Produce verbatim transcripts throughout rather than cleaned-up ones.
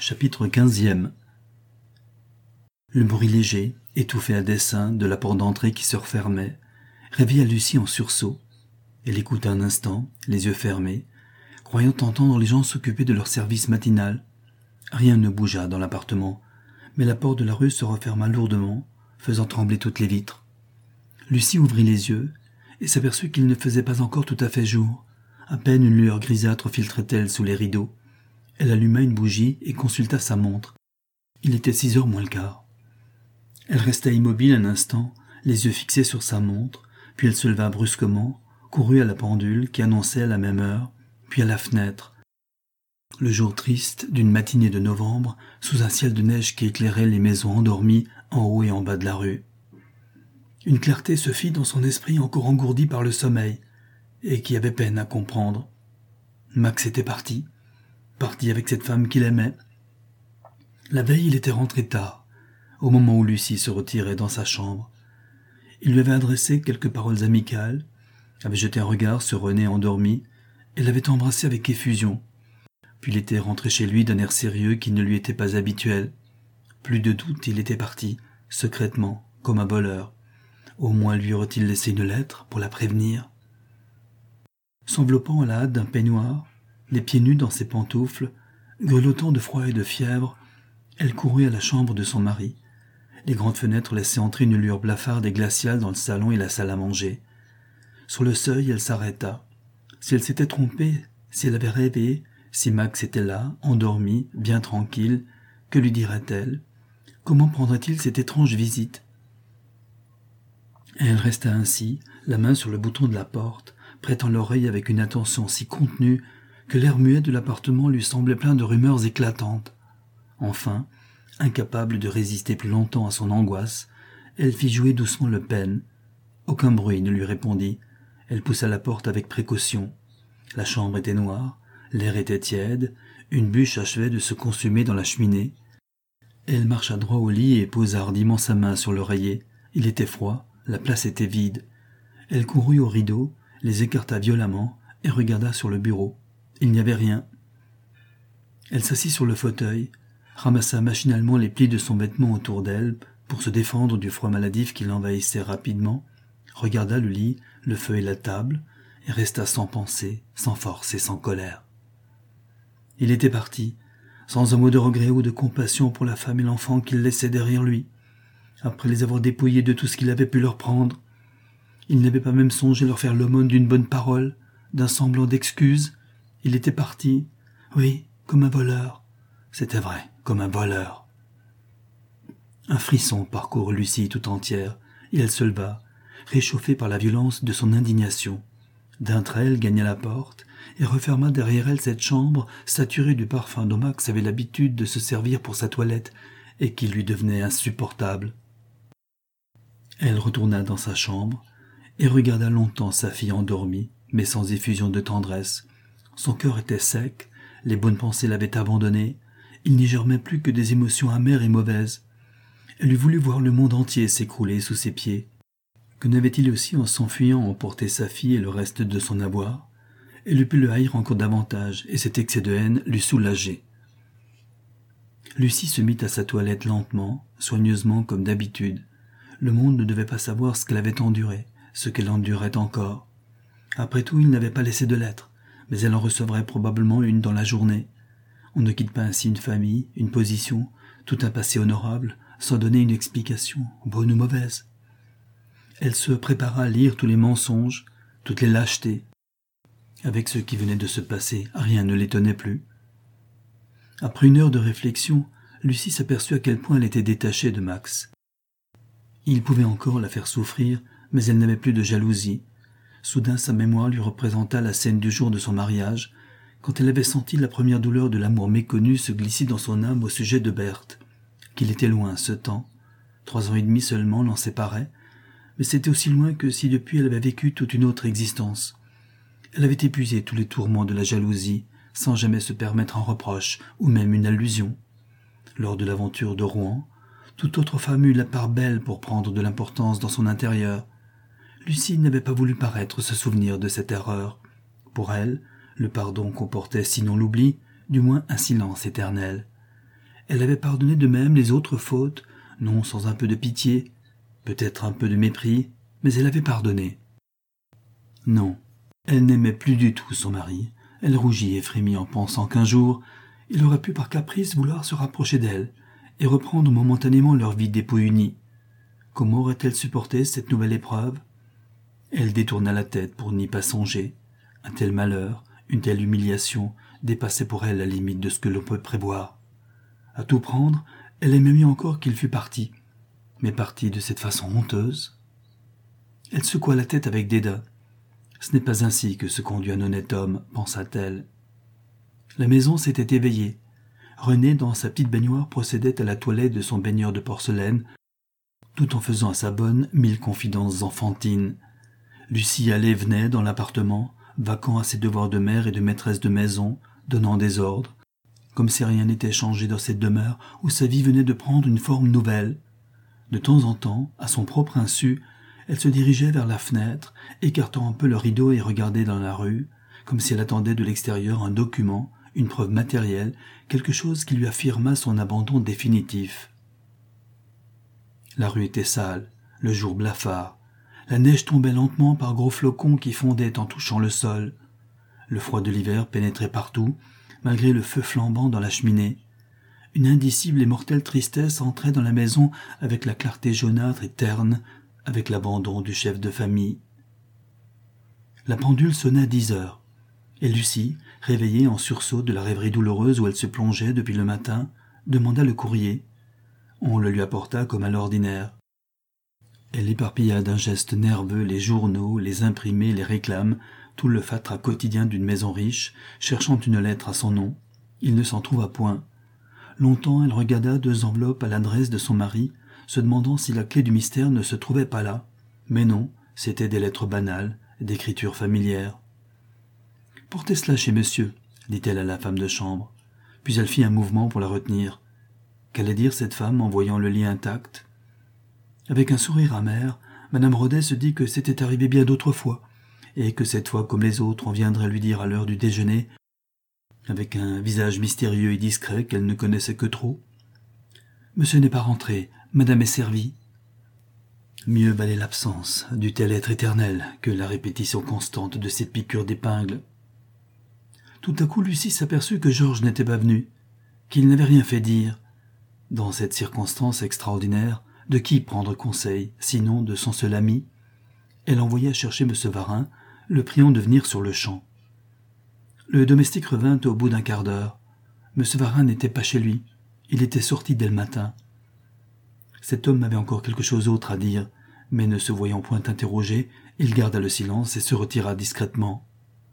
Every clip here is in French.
Chapitre quinzième. Le bruit léger, étouffé à dessein, de la porte d'entrée qui se refermait, réveilla Lucie en sursaut. Elle écouta un instant, les yeux fermés, croyant entendre les gens s'occuper de leur service matinal. Rien ne bougea dans l'appartement, mais la porte de la rue se referma lourdement, faisant trembler toutes les vitres. Lucie ouvrit les yeux et s'aperçut qu'il ne faisait pas encore tout à fait jour. À peine une lueur grisâtre filtrait-elle sous les rideaux. Elle alluma une bougie et consulta sa montre. Il était six heures moins le quart. Elle resta immobile un instant, les yeux fixés sur sa montre, puis elle se leva brusquement, courut à la pendule qui annonçait à la même heure, puis à la fenêtre. Le jour triste d'une matinée de novembre, sous un ciel de neige qui éclairait les maisons endormies en haut et en bas de la rue. Une clarté se fit dans son esprit encore engourdi par le sommeil, et qui avait peine à comprendre. Max était parti. Parti avec cette femme qu'il aimait. La veille, il était rentré tard, au moment où Lucie se retirait dans sa chambre. Il lui avait adressé quelques paroles amicales, avait jeté un regard sur René endormi, et l'avait embrassé avec effusion. Puis il était rentré chez lui d'un air sérieux qui ne lui était pas habituel. Plus de doute, il était parti, secrètement, comme un voleur. Au moins lui aurait-il laissé une lettre pour la prévenir. S'enveloppant à la hâte d'un peignoir, les pieds nus dans ses pantoufles, grelottant de froid et de fièvre, elle courut à la chambre de son mari. Les grandes fenêtres laissaient entrer une lueur blafarde et glaciale dans le salon et la salle à manger. Sur le seuil, elle s'arrêta. Si elle s'était trompée, si elle avait rêvé, si Max était là, endormi, bien tranquille, que lui dirait-elle? Comment prendrait-il cette étrange visite? Et elle resta ainsi, la main sur le bouton de la porte, prêtant l'oreille avec une attention si contenue que l'air muet de l'appartement lui semblait plein de rumeurs éclatantes. Enfin, incapable de résister plus longtemps à son angoisse, elle fit jouer doucement le pêne. Aucun bruit ne lui répondit. Elle poussa la porte avec précaution. La chambre était noire, l'air était tiède, une bûche achevait de se consumer dans la cheminée. Elle marcha droit au lit et posa hardiment sa main sur l'oreiller. Il était froid, la place était vide. Elle courut aux rideaux, les écarta violemment et regarda sur le bureau. Il n'y avait rien. Elle s'assit sur le fauteuil, ramassa machinalement les plis de son vêtement autour d'elle pour se défendre du froid maladif qui l'envahissait rapidement, regarda le lit, le feu et la table, et resta sans pensée, sans force et sans colère. Il était parti, sans un mot de regret ou de compassion pour la femme et l'enfant qu'il laissait derrière lui, après les avoir dépouillés de tout ce qu'il avait pu leur prendre. Il n'avait pas même songé leur faire l'aumône d'une bonne parole, d'un semblant d'excuse. Il était parti, oui, comme un voleur. C'était vrai, comme un voleur. Un frisson parcourut Lucie tout entière, et elle se leva, réchauffée par la violence de son indignation. D'un trait, elle gagna la porte, et referma derrière elle cette chambre saturée du parfum dont Max avait l'habitude de se servir pour sa toilette, et qui lui devenait insupportable. Elle retourna dans sa chambre, et regarda longtemps sa fille endormie, mais sans effusion de tendresse. Son cœur était sec, les bonnes pensées l'avaient abandonné, il n'y germait plus que des émotions amères et mauvaises. Elle eût voulu voir le monde entier s'écrouler sous ses pieds. Que n'avait-il aussi en s'enfuyant emporté sa fille et le reste de son avoir? Elle eût pu le haïr encore davantage, et cet excès de haine l'eût soulagé. Lucie se mit à sa toilette lentement, soigneusement comme d'habitude. Le monde ne devait pas savoir ce qu'elle avait enduré, ce qu'elle endurait encore. Après tout, il n'avait pas laissé de lettres, mais elle en recevrait probablement une dans la journée. On ne quitte pas ainsi une famille, une position, tout un passé honorable, sans donner une explication, bonne ou mauvaise. Elle se prépara à lire tous les mensonges, toutes les lâchetés. Avec ce qui venait de se passer, rien ne l'étonnait plus. Après une heure de réflexion, Lucie s'aperçut à quel point elle était détachée de Max. Il pouvait encore la faire souffrir, mais elle n'avait plus de jalousie. Soudain, sa mémoire lui représenta la scène du jour de son mariage, quand elle avait senti la première douleur de l'amour méconnu se glisser dans son âme au sujet de Berthe. Qu'il était loin, ce temps. Trois ans et demi seulement l'en séparaient, mais c'était aussi loin que si depuis elle avait vécu toute une autre existence. Elle avait épuisé tous les tourments de la jalousie, sans jamais se permettre un reproche ou même une allusion. Lors de l'aventure de Rouen, toute autre femme eut la part belle pour prendre de l'importance dans son intérieur. Lucie n'avait pas voulu paraître se souvenir de cette erreur. Pour elle, le pardon comportait sinon l'oubli, du moins un silence éternel. Elle avait pardonné de même les autres fautes, non sans un peu de pitié, peut-être un peu de mépris, mais elle avait pardonné. Non, elle n'aimait plus du tout son mari. Elle rougit et frémit en pensant qu'un jour, il aurait pu par caprice vouloir se rapprocher d'elle et reprendre momentanément leur vie d'époux unis. Comment aurait-elle supporté cette nouvelle épreuve? Elle détourna la tête pour n'y pas songer. Un tel malheur, une telle humiliation dépassaient pour elle la limite de ce que l'on peut prévoir. À tout prendre, elle aimait mieux encore qu'il fût parti, mais parti de cette façon honteuse. Elle secoua la tête avec dédain. Ce n'est pas ainsi que se conduit un honnête homme, pensa-t-elle. La maison s'était éveillée. René, dans sa petite baignoire, procédait à la toilette de son baigneur de porcelaine, tout en faisant à sa bonne mille confidences enfantines. Lucie allait et venait dans l'appartement, vaquant à ses devoirs de mère et de maîtresse de maison, donnant des ordres, comme si rien n'était changé dans cette demeure où sa vie venait de prendre une forme nouvelle. De temps en temps, à son propre insu, elle se dirigeait vers la fenêtre, écartant un peu le rideau et regardait dans la rue, comme si elle attendait de l'extérieur un document, une preuve matérielle, quelque chose qui lui affirmât son abandon définitif. La rue était sale, le jour blafard. La neige tombait lentement par gros flocons qui fondaient en touchant le sol. Le froid de l'hiver pénétrait partout, malgré le feu flambant dans la cheminée. Une indicible et mortelle tristesse entrait dans la maison avec la clarté jaunâtre et terne, avec l'abandon du chef de famille. La pendule sonna dix heures, et Lucie, réveillée en sursaut de la rêverie douloureuse où elle se plongeait depuis le matin, demanda le courrier. On le lui apporta comme à l'ordinaire. Elle éparpilla d'un geste nerveux les journaux, les imprimés, les réclames, tout le fatras quotidien d'une maison riche, cherchant une lettre à son nom. Il ne s'en trouva point. Longtemps elle regarda deux enveloppes à l'adresse de son mari, se demandant si la clé du mystère ne se trouvait pas là. Mais non, c'étaient des lettres banales, d'écriture familière. « Portez cela chez monsieur, » dit-elle à la femme de chambre. Puis elle fit un mouvement pour la retenir. Qu'allait dire cette femme en voyant le lit intact? Avec un sourire amer, madame Rodet se dit que c'était arrivé bien d'autres fois, et que cette fois comme les autres on viendrait lui dire à l'heure du déjeuner, avec un visage mystérieux et discret qu'elle ne connaissait que trop. « Monsieur n'est pas rentré, madame est servie. » Mieux valait l'absence, dût-elle être éternelle, que la répétition constante de cette piqûre d'épingle. Tout à coup Lucie s'aperçut que Georges n'était pas venu, qu'il n'avait rien fait dire. Dans cette circonstance extraordinaire, de qui prendre conseil, sinon de son seul ami? Elle envoya chercher M. Varin, le priant de venir sur le champ. Le domestique revint au bout d'un quart d'heure. M. Varin n'était pas chez lui. Il était sorti dès le matin. Cet homme avait encore quelque chose d'autre à dire, mais ne se voyant point interrogé, il garda le silence et se retira discrètement.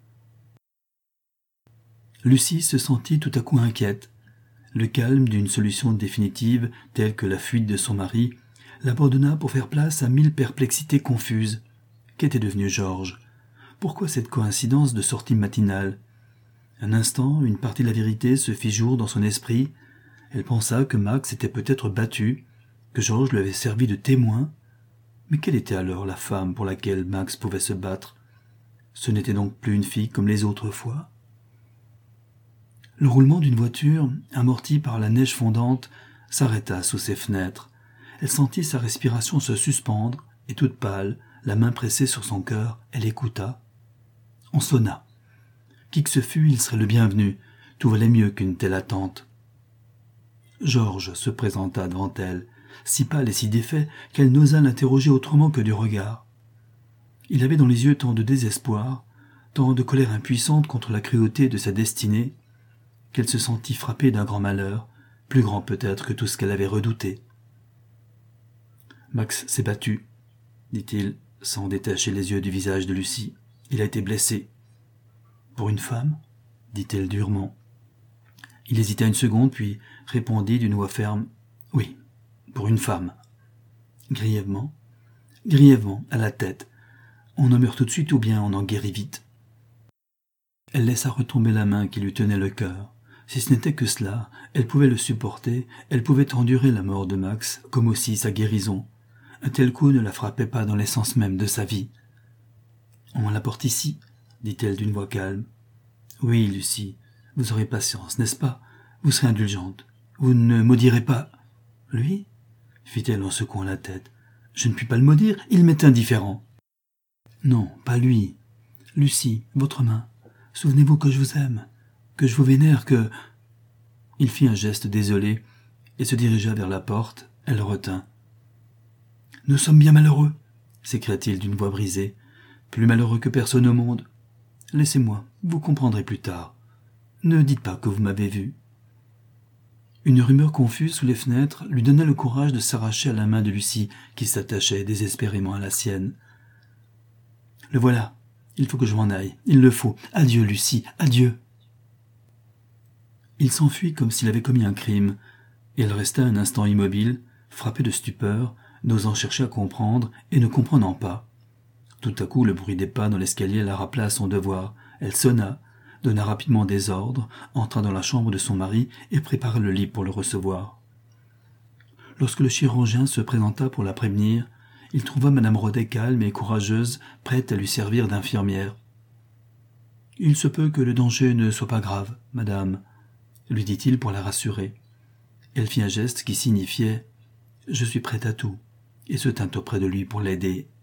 Lucie se sentit tout à coup inquiète. Le calme d'une solution définitive, telle que la fuite de son mari, l'abandonna pour faire place à mille perplexités confuses. Qu'était devenu Georges? Pourquoi cette coïncidence de sortie matinale? Un instant, une partie de la vérité se fit jour dans son esprit. Elle pensa que Max était peut-être battu, que Georges lui avait servi de témoin. Mais quelle était alors la femme pour laquelle Max pouvait se battre? Ce n'était donc plus une fille comme les autres fois? Le roulement d'une voiture, amorti par la neige fondante, s'arrêta sous ses fenêtres. Elle sentit sa respiration se suspendre, et toute pâle, la main pressée sur son cœur, elle écouta. On sonna. Qui que ce fût, il serait le bienvenu. Tout valait mieux qu'une telle attente. Georges se présenta devant elle, si pâle et si défait qu'elle n'osa l'interroger autrement que du regard. Il avait dans les yeux tant de désespoir, tant de colère impuissante contre la cruauté de sa destinée, qu'elle se sentit frappée d'un grand malheur, plus grand peut-être que tout ce qu'elle avait redouté. « Max s'est battu, » dit-il, sans détacher les yeux du visage de Lucie. « Il a été blessé. »« Pour une femme ?» dit-elle durement. Il hésita une seconde, puis répondit d'une voix ferme. « Oui, pour une femme. » Grièvement. « Grièvement, à la tête. On en meurt tout de suite ou bien on en guérit vite. » Elle laissa retomber la main qui lui tenait le cœur. Si ce n'était que cela, elle pouvait le supporter, elle pouvait endurer la mort de Max, comme aussi sa guérison. Un tel coup ne la frappait pas dans l'essence même de sa vie. « On l'apporte ici ?» dit-elle d'une voix calme. « Oui, Lucie, vous aurez patience, n'est-ce pas? Vous serez indulgente. Vous ne maudirez pas. »« Lui » fit-elle en secouant la tête. « Je ne puis pas le maudire, il m'est indifférent. »« Non, pas lui. Lucie, votre main. Souvenez-vous que je vous aime, que je vous vénère, que... » Il fit un geste désolé et se dirigea vers la porte. Elle le retint. « Nous sommes bien malheureux, » s'écria-t-il d'une voix brisée. « Plus malheureux que personne au monde. Laissez-moi, vous comprendrez plus tard. Ne dites pas que vous m'avez vu. » Une rumeur confuse sous les fenêtres lui donna le courage de s'arracher à la main de Lucie qui s'attachait désespérément à la sienne. « Le voilà. Il faut que je m'en aille. Il le faut. Adieu, Lucie. Adieu. » Il s'enfuit comme s'il avait commis un crime, et elle resta un instant immobile, frappée de stupeur, n'osant chercher à comprendre et ne comprenant pas. Tout à coup, le bruit des pas dans l'escalier la rappela à son devoir. Elle sonna, donna rapidement des ordres, entra dans la chambre de son mari et prépara le lit pour le recevoir. Lorsque le chirurgien se présenta pour la prévenir, il trouva Madame Rodet calme et courageuse, prête à lui servir d'infirmière. « Il se peut que le danger ne soit pas grave, madame, » lui dit-il pour la rassurer. Elle fit un geste qui signifiait « Je suis prête à tout » et se tint auprès de lui pour l'aider.